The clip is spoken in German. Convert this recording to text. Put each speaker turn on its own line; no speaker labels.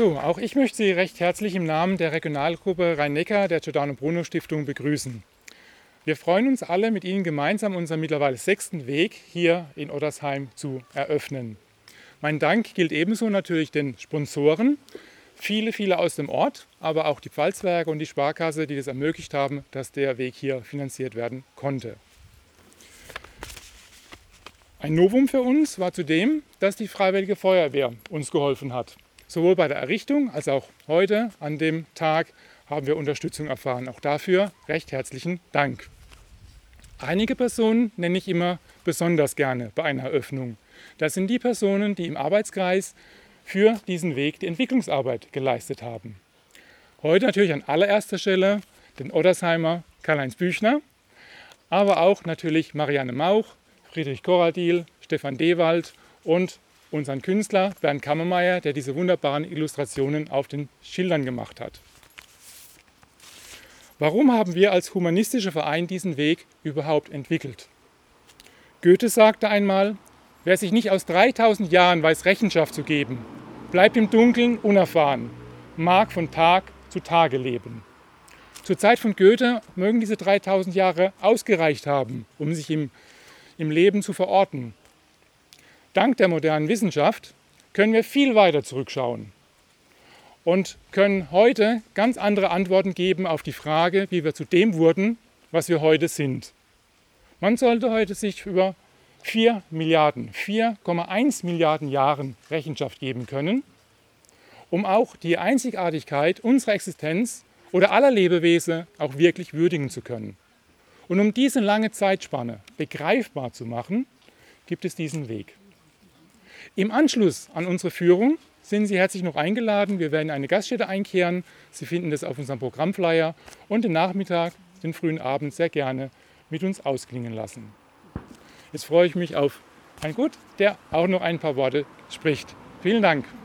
So, auch ich möchte Sie recht herzlich im Namen der Regionalgruppe Rhein-Neckar der Giordano-Bruno-Stiftung begrüßen. Wir freuen uns alle, mit Ihnen gemeinsam unseren mittlerweile 6. Weg hier in Ottersheim zu eröffnen. Mein Dank gilt ebenso natürlich den Sponsoren, viele aus dem Ort, aber auch die Pfalzwerke und die Sparkasse, die das ermöglicht haben, dass der Weg hier finanziert werden konnte. Ein Novum für uns war zudem, dass die Freiwillige Feuerwehr uns geholfen hat. Sowohl bei der Errichtung als auch heute an dem Tag haben wir Unterstützung erfahren. Auch dafür recht herzlichen Dank. Einige Personen nenne ich immer besonders gerne bei einer Eröffnung. Das sind die Personen, die im Arbeitskreis für diesen Weg die Entwicklungsarbeit geleistet haben. Heute natürlich an allererster Stelle den Ottersheimer Karl-Heinz Büchner, aber auch natürlich Marianne Mauch, Friedrich Korradil, Stefan Dewald und unseren Künstler Bernd Kammermeier, der diese wunderbaren Illustrationen auf den Schildern gemacht hat. Warum haben wir als humanistischer Verein diesen Weg überhaupt entwickelt? Goethe sagte einmal, wer sich nicht aus 3000 Jahren weiß Rechenschaft zu geben, bleibt im Dunkeln unerfahren, mag von Tag zu Tage leben. Zur Zeit von Goethe mögen diese 3000 Jahre ausgereicht haben, um sich im Leben zu verorten. Dank der modernen Wissenschaft können wir viel weiter zurückschauen und können heute ganz andere Antworten geben auf die Frage, wie wir zu dem wurden, was wir heute sind. Man sollte heute sich über 4,1 Milliarden Jahren Rechenschaft geben können, um auch die Einzigartigkeit unserer Existenz oder aller Lebewesen auch wirklich würdigen zu können. Und um diese lange Zeitspanne begreifbar zu machen, gibt es diesen Weg. Im Anschluss an unsere Führung sind Sie herzlich noch eingeladen. Wir werden in eine Gaststätte einkehren. Sie finden das auf unserem Programmflyer und den Nachmittag, den frühen Abend sehr gerne mit uns ausklingen lassen. Jetzt freue ich mich auf Herrn Gut, der auch noch ein paar Worte spricht. Vielen Dank.